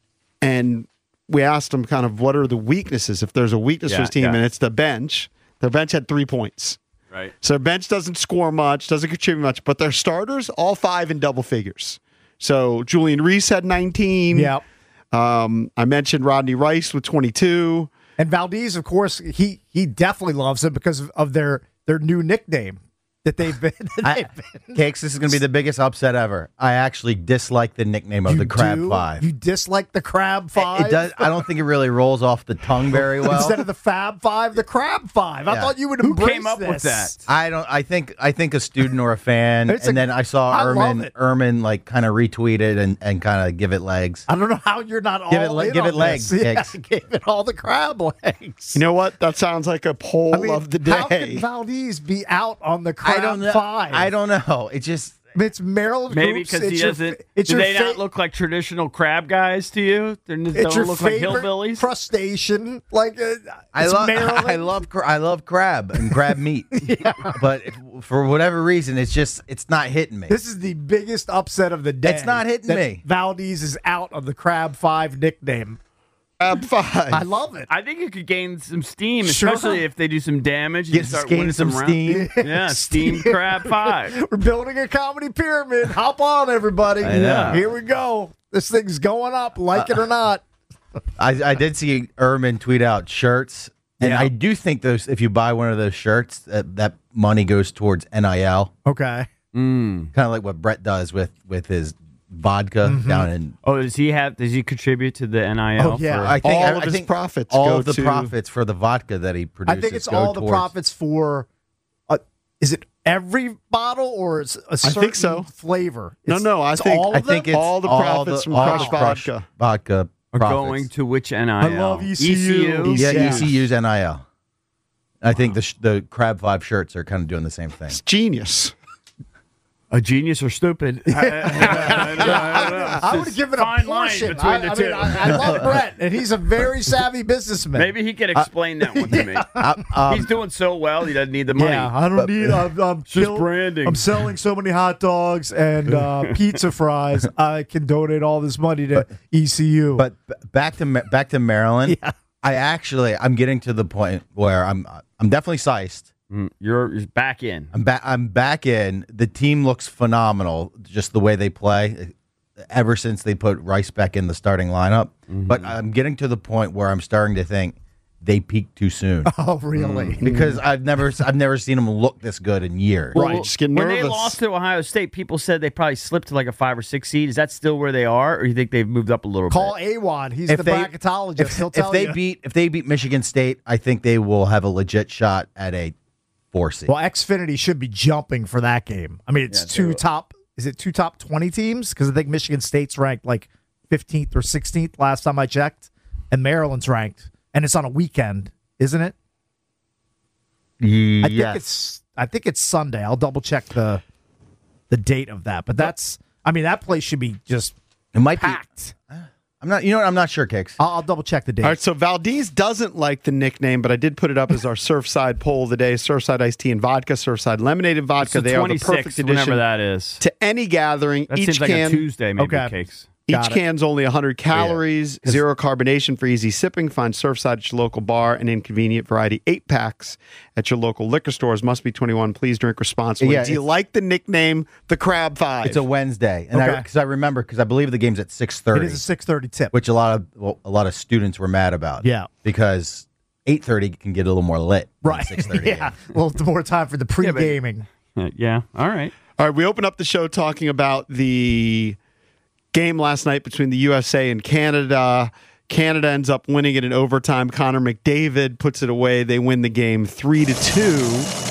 and we asked him kind of what are the weaknesses if there's a weakness Yeah, for his team, yeah. and it's the bench. Their bench had three points. Right. So their bench doesn't score much, doesn't contribute much, but their starters, all five in double figures. So Julian Reese had nineteen. Yeah. Um, I mentioned Rodney Rice with twenty-two. And Valdez, of course, he he definitely loves it because of, of their their new nickname that they've been. that I, they've been. Cakes, this is going to be the biggest upset ever. I actually dislike the nickname of You the Crab do? Five. You dislike the Crab Five? It does. I don't think it really rolls off the tongue very well. Instead of the Fab Five, the Crab Five. I Yeah. thought you would Who embrace came up this. with that? I don't. I think. I think a student or a fan, It's and a- then I saw I love Erman. it. Erman like kind of retweet it and, and kind of give it legs. I don't know how you're not Give all it le- in give on it legs, this. Yeah, Hicks. give it all the crab legs. You know what? That sounds like a poll I mean, of the how can day. Valdez be out on the Crab I don't know. Five? I don't know. It just It's Maryland Maybe hoops. because he It's your- doesn't. it's do your they fa- not look like traditional crab guys to you? They don't It's your look like favorite hillbillies. crustacean. Like uh, I it's love, Maryland. I love, cra- I love crab and crab meat. yeah. But if, for whatever reason, it's just, it's not hitting me. This is the biggest upset of the day. It's not hitting that me. Valdez is out of the Crab Five nickname. Crab Five. I love it. I think it could gain some steam, Sure. especially if they do some damage and Get- you start gain winning some some, steam. rounds. Yeah, steam crab five. We're building a comedy pyramid. Hop on, everybody. I know. Here we go. This thing's going up, like it or not. I, I did see Ehrman tweet out shirts, and Yeah. I do think those. If you buy one of those shirts, that, that money goes towards N I L, Okay. Mm. kind of like what Brett does with with his vodka Mm-hmm. down in. Oh, does he have? Does he contribute to the N I L? Oh, yeah. for- I think All I, of I his think profits all go of the to- profits for the vodka that he produces. I think it's go all the towards- profits for. Uh, is it every bottle or is a certain think so. flavor? No, It's- no, I it's think- all I of think them? it's all the profits from all Crush the Crush Vodka. vodka Are profits. going to which N I L? I love E C U. Yeah, Yeah. E C U's N I L. I think the sh- the Crab Five shirts are kind of doing the same thing. It's genius. A genius or stupid? I, I, I, I, don't know. I would have It's given fine a line portion. between I, the I two. mean, I, I love Brett, and he's a very savvy businessman. Maybe he could explain that one to me. I- um, He's doing so well, he doesn't need the money. Yeah, I don't need. I'm, I'm just kill- branding. I'm selling so many hot dogs and uh, pizza fries. I can donate all this money to E C U. But b- back to Ma- back to Maryland. Yeah. I actually I'm getting to the point where I'm I'm definitely sized. Mm, You're, you're back in. I'm back. I'm back in. The team looks phenomenal, just the way they play. Ever since they put Rice back in the starting lineup, Mm-hmm. but I'm getting to the point where I'm starting to think they peaked too soon oh, really? because I've never I've never seen them look this good in years. Right, just get When they nervous. lost to Ohio State, people said they probably slipped to like a five or six seed. Is that still where they are, or you think they've moved up a little Call bit? Awan. He's If the they- bracketologist. If, He'll if tell they you. beat if they beat Michigan State, I think they will have a legit shot at a four seed. Well, Xfinity should be jumping for that game. I mean, it's Yeah, they two will. top. Is it two top twenty teams? Because I think Michigan State's ranked like fifteenth or sixteenth last time I checked, and Maryland's ranked, and it's on a weekend, isn't it? I yes. think it's. I think it's Sunday. I'll double check the the date of that. But that's. I mean, that place should be just it might packed. be. I'm not. You know what? I'm not sure, Kicks. I'll, I'll double check the date. All right, so Valdez doesn't like the nickname, but I did put it up as our Surfside poll of the day. Surfside iced tea and vodka, Surfside lemonade and vodka. It's They the are the perfect twenty-sixth, addition whenever that is. to any gathering. That Each seems like can, a Tuesday, maybe, Okay. Cakes. Each Got it. can's only one hundred calories, zero carbonation for easy sipping. Find Surfside at your local bar and in convenient variety eight packs at your local liquor stores. Must be twenty-one. Please drink responsibly. Yeah, Do you it's- like the nickname, the Crab Five? It's a Wednesday, and I Okay. because I remember because I believe the game's at six It thirty, is a six thirty tip. which a lot of well, a lot of students were mad about. Yeah. because eight thirty can get a little more lit. than Right. six thirty. yeah. A little more time for the pre gaming. Uh, yeah, all right. All right, we open up the show talking about the game last night between the U S A and Canada. Canada ends up winning it in overtime. Connor McDavid puts it away. They win the game three to two.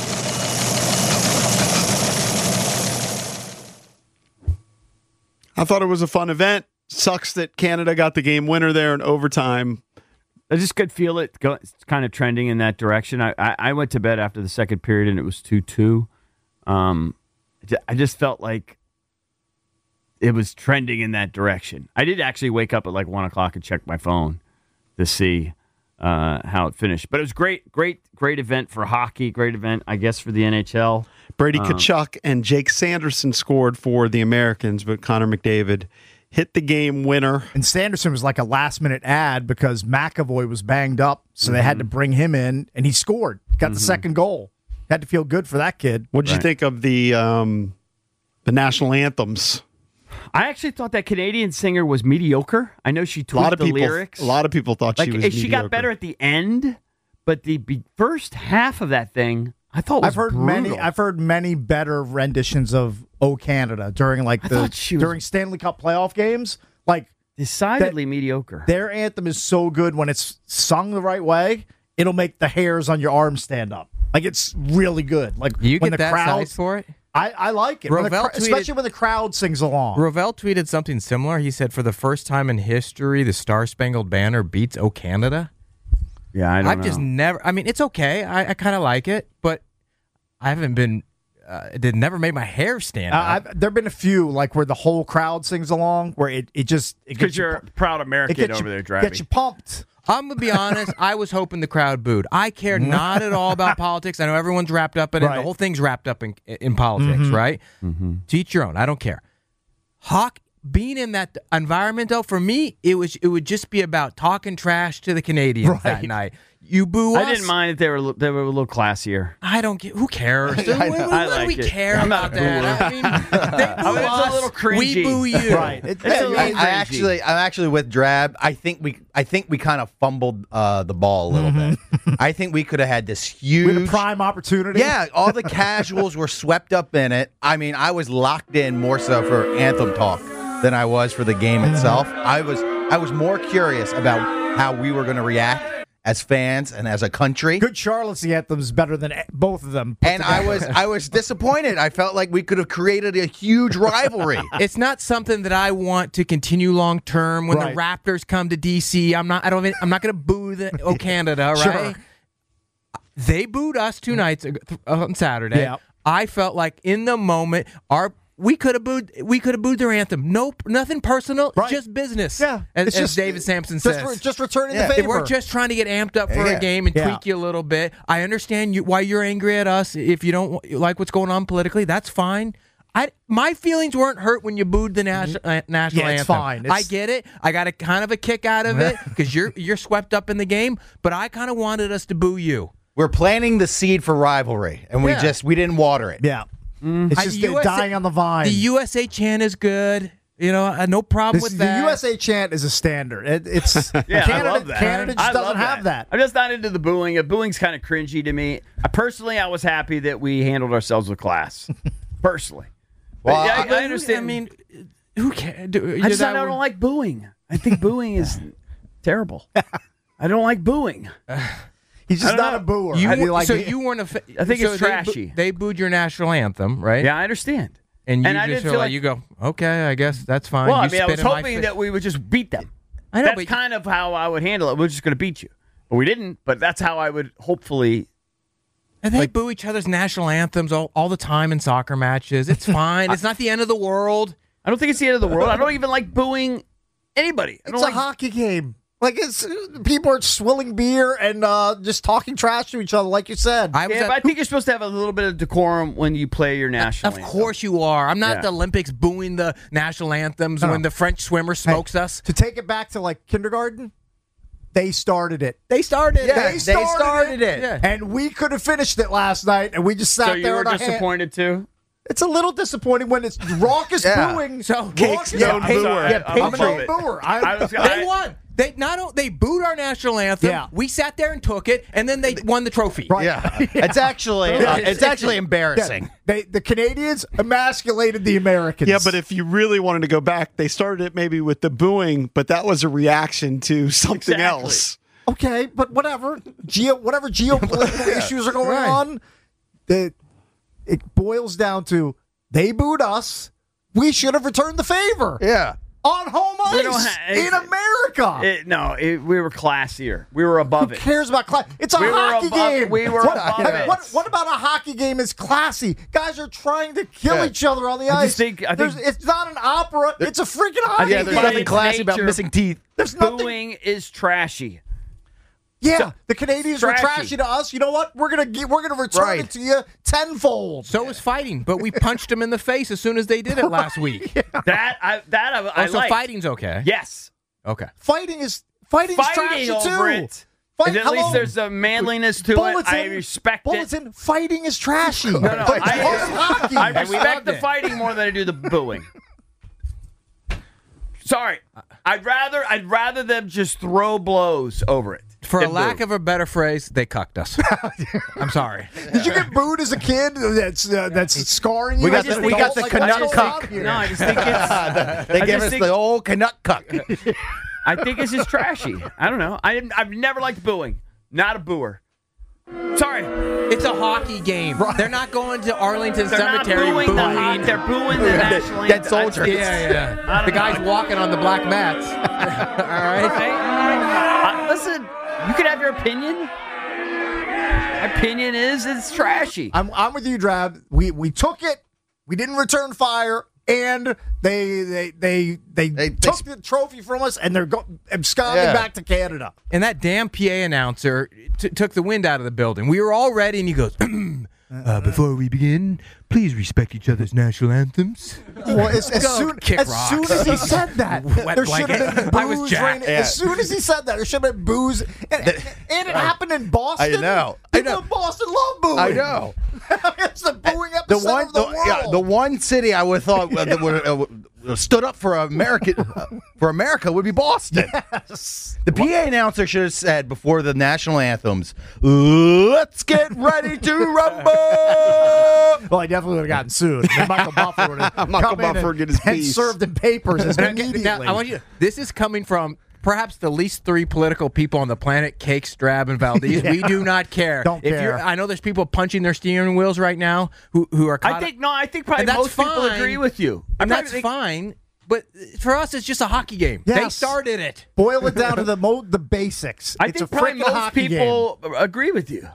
I thought it was a fun event. Sucks that Canada got the game winner there in overtime. I just could feel it go, it's kind of trending in that direction. I, I, I went to bed after the second period and it was two two. Um, I just felt like it was trending in that direction. I did actually wake up at like one o'clock and check my phone to see uh, how it finished. But it was great, great, great event for hockey. Great event, I guess, for the N H L. Brady Um, Tkachuk and Jake Sanderson scored for the Americans, but Connor McDavid hit the game winner. And Sanderson was like a last minute ad because McAvoy was banged up, so they had to bring him in, and he scored. Got the second goal. Had to feel good for that kid. What did you Right. think of the um, the national anthems? I actually thought that Canadian singer was mediocre. I know she A tweaked lot of the people, lyrics. a lot of people thought like she was. if she mediocre. got better at the end, but the be- first half of that thing, I thought was I've heard brutal. many. I've heard many better renditions of "O Canada" during like I the thought she was- during Stanley Cup playoff games. Like decidedly mediocre. their anthem is so good when it's sung the right way, it'll make the hairs on your arms stand up. Like it's really good. Like You when get the that crowd, size for it? I, I like it, When the Rovell cr- especially tweeted- when the crowd sings along. Rovell tweeted something similar. He said, for the first time in history, the Star Spangled Banner beats "O Canada." Yeah, I don't I've know. just never. I mean, it's okay. I, I kind of like it, but I haven't been uh, it never made my hair stand Uh, up. I've, there've been a few like where the whole crowd sings along, where it, it just it Because gets you you're pu- a proud American it gets over you, there driving. Get you pumped. I'm gonna be honest. I was hoping the crowd booed. I care not at all about politics. I know everyone's wrapped up in it. Right. The whole thing's wrapped up in in politics, Mm-hmm. right? To each your own. I don't care. Hawk being in that environment, though, for me, it was it would just be about talking trash to the Canadians that Right. night. You boo us. I didn't mind if they were a li- they were a little classier. I don't get. Who cares? What, I what- know. what I do like we it. care I'm not about a that? booer. I mean, they boo I mean, it's a us, little cringy. we boo you. Right. It- It's a little I, cringy. I actually, I'm actually with Drab. I think we, I think we kind of fumbled uh, the ball a little bit. I think we could have had this We had a huge prime opportunity. Yeah, all the casuals were swept up in it. I mean, I was locked in more so for anthem talk than I was for the game itself. I was, I was more curious about how we were going to react as fans and as a country. Good Charlotte's anthem's better than a- both of them. put And I together. was, I was disappointed. I felt like we could have created a huge rivalry. It's not something that I want to continue long term. When Right. the Raptors come to D C, I'm not. I don't. Even, I'm not going to boo the oh Canada, right? Sure. They booed us two nights ago, on Saturday. Yeah. I felt like in the moment, our we could have booed. We could have booed their anthem. Nope, nothing personal. Right. Just business. Yeah, as, it's as just- David Sampson just, says. re- just returning Yeah. the If favor. we're just trying to get amped up for Yeah. a game and Yeah. tweak you a little bit, I understand you, why you're angry at us. If you don't like what's going on politically, that's fine. I my feelings weren't hurt when you booed the national uh, national Yeah, it's anthem. fine. I It's- get it. I got a kind of a kick out of it because you're you're swept up in the game. But I kind of wanted us to boo you. We're planting the seed for rivalry, and we Yeah. just we didn't water it. yeah, it's I- just U S A dying on the vine. The U S A chant is good. You know, uh, no problem This- with the that. U S A chant is a standard. It, it's Yeah, Canada, I love that. Canada just I doesn't love have that. I'm just not into the booing. The booing's kind of cringy to me. I, personally, I was happy that we handled ourselves with class. Personally. Well, But, yeah, I- I, I understand. I mean, who cares? I just I don't like booing. I think booing is terrible. I don't like booing. He's I just don't not know. a booer. You, I mean, like, so he- you weren't a. Fa- I think so it's they boo- trashy. They, booed your national anthem, right? Yeah, I understand. And you And I just didn't feel feel like, like- you go, okay, I guess that's fine. Well, You I mean, I spit was in my hoping face. that we would just beat them. I know, That's but kind of how I would handle it. We're just going to beat you. But we didn't, but that's how I would hopefully. and they boo each other's national anthems all, all the time in soccer matches. It's fine. It's not the end of the world. I don't think it's the end of the world. I don't even like booing anybody. I don't it's a like, hockey game. Like it's people are swilling beer and uh, just talking trash to each other, like you said. I was Yeah, at- but I think you're supposed to have a little bit of decorum when you play your national Of anthem. course you are. I'm not Yeah. at the Olympics booing the national anthems No. when the French swimmer smokes us. to take it back to like kindergarten, they started it. They started. Yeah, it. they started it. Yeah. And we could have finished it last night, and we just sat So you there. were in our hand- disappointed too? It's a little disappointing when it's raucous Yeah. booing. So- raucous Yeah, booing. I'm sorry. Yeah, I'm I'm a above no it. booer. I, I was- They I- won. They not o- they booed our national anthem. Yeah. We sat there and took it, and then they won the trophy. Right. Yeah, it's actually uh, it's actually embarrassing. They, the Canadians emasculated the Americans. Yeah, but if you really wanted to go back, they started it maybe with the booing, but that was a reaction to something Exactly. else. okay, but whatever, Geo, whatever geopolitical issues are going Right. on, the, it boils down to they booed us. We should have returned the favor Yeah. on home We don't ice ha- in America. It, no, it, we were classier. We were above Who it. cares about class? It's a We were hockey above- game. we were what, above what, it. what, what about a hockey game is classy? Guys are trying to kill Yeah. each other on the I ice. just think- I There's- think- it's not an opera. It's a freaking hockey Yeah, there's game. nothing classy about nature- missing teeth. There's nothing. Booing is trashy. Yeah, So- the Canadians were trashy. trashy to us. You know what? We're gonna get, we're gonna return Right. it to you tenfold. So was fighting, but we punched them in the face as soon as they did it last week. That I that I, I Oh, so liked. fighting's okay. Yes, Okay. Fighting is fighting is trashy fighting too. over it. Fight, And at hello? least there's a manliness to Bulletin, it. I respect it. Bulletin, fighting is trashy. No, no, But it's I- part of hockey. I And we respect loved the it. fighting more than I do the booing. Sorry, I'd rather I'd rather them just throw blows over it. For a than lack boo. of a better phrase, they cucked us. I'm sorry. Did you get booed as a kid? That's uh, that's scarring you. We got as the- an we got adult? the Like, Canuck what's cuck. going on here? No, I just think it's. They I gave just us think- the old Canuck cuck. I think it's just trashy. I don't know. I didn't, I've never liked booing. Not a booer. Sorry, It's a hockey game. They're not going to Arlington they're not Cemetery booing the booing. hot. They're booing the national Dead anthem. soldiers. Yeah, yeah. The guy's walking on the black mats. All right. Okay. Uh, listen, you can have your opinion. My opinion is it's trashy. I'm, I'm with you, Drab. We we took it. We didn't return fire, and they they they they, they took they, the trophy from us, and they're go, absconding yeah. back to Canada. And that damn P A announcer t- took the wind out of the building. We were all ready, and he goes, uh, "Before we begin, please respect each other's national anthems." Well, as, as, soon, as soon as he said that, there should have been booze. I was jacked. Yeah. As soon as he said that, there should have been booze. And, and it happened in Boston. I know. People I know. in Boston love booing. I know. It's the booing epicenter the one, of the, the, world. Yeah, the one city I would have thought uh, that would, uh, stood up for America, uh, for America would be Boston. Yes. The P A announcer should have said before the national anthems, "Let's get ready to rumble." Well, I definitely would have gotten sued. And Michael Buffer would have Michael come in Buffer and, get his and piece. served in papers as immediately. Now, I want you. This is coming from perhaps the least three political people on the planet: Cake, Strab, and Valdez. Yeah. We do not care. Don't if care. You're, I know there's people punching their steering wheels right now who who are. I think no. I think probably that's most fine, people agree with you. And I that's think, fine. But for us, it's just a hockey game. Yes. They started it. Boil it down to the mo- the basics. I it's think a probably freaking most hockey people game. agree with you.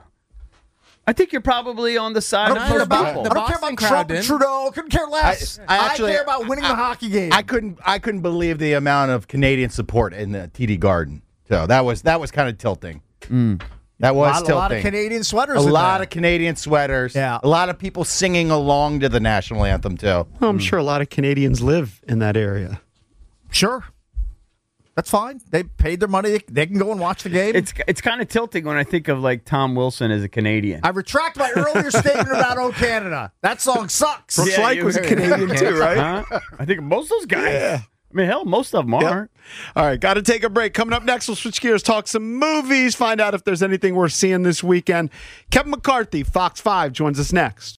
I think you're probably on the side I of don't care most about, people. I don't care about Trump and Trudeau. Couldn't care less. I, I actually I care about winning I, the hockey game. I couldn't. I couldn't believe the amount of Canadian support in the T D Garden. So that was that was kind of tilting. Mm. That was a lot, tilting. A lot of Canadian sweaters. A in lot there. of Canadian sweaters. Yeah. A lot of people singing along to the national anthem too. Well, I'm mm. sure a lot of Canadians live in that area. Sure. That's fine. They paid their money. They can go and watch the game. It's it's kind of tilting when I think of like Tom Wilson as a Canadian. I retract my earlier statement about "Oh Canada." That song sucks. Brooks yeah, Lake was a Canadian too, right? Huh? I think most of those guys. Yeah. I mean, hell, most of them are. Yep. All right, got to take a break. Coming up next, we'll switch gears, talk some movies, find out if there's anything we're seeing this weekend. Kevin McCarthy, Fox five, joins us next.